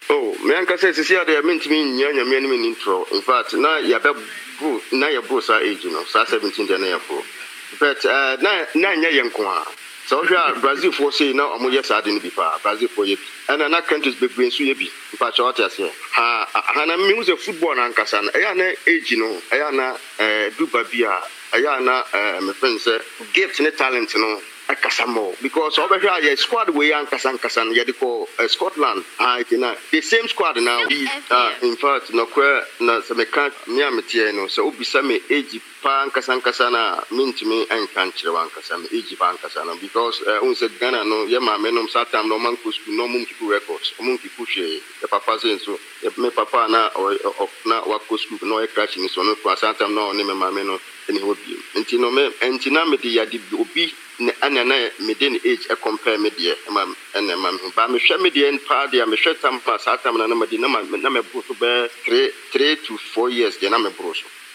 Oh, me anka say sisi ade mentimi nyanya me ni intro. In fact, na ya be bu na ya bu sa age no, sa 17 de na ya bu. But na nya yenko a. So hwa Brazil for say na omo yes ade ni bi pa. Brazil for ye bi. And na countries be green so ye bi. In fact, what you say? Ha na me use football na ankasa na. Eya na age no, eya na duba bia, eya na me friend say gift ne talent no. Akasamo because over here your squad we and Kasan ya call Scotland the same squad now in fact no na se meka me ametie no so obisa me age pa Kasan na mintimi enkan kire wan Kasan age pa Kasan because un said Ghana no ye ma me no satam no man ko school no mum kipu records mum kipu hwe the papa say so me papa na wa ko school no e crash ni so no kwa satam no ne me ma me no eni hobi enti na me di ya di obi ana na medin age e compare media mam ene mam ba me hwe media pa dia me hwe tam pa satam na me di na me bro so be 3 to 4 years dia na me bro so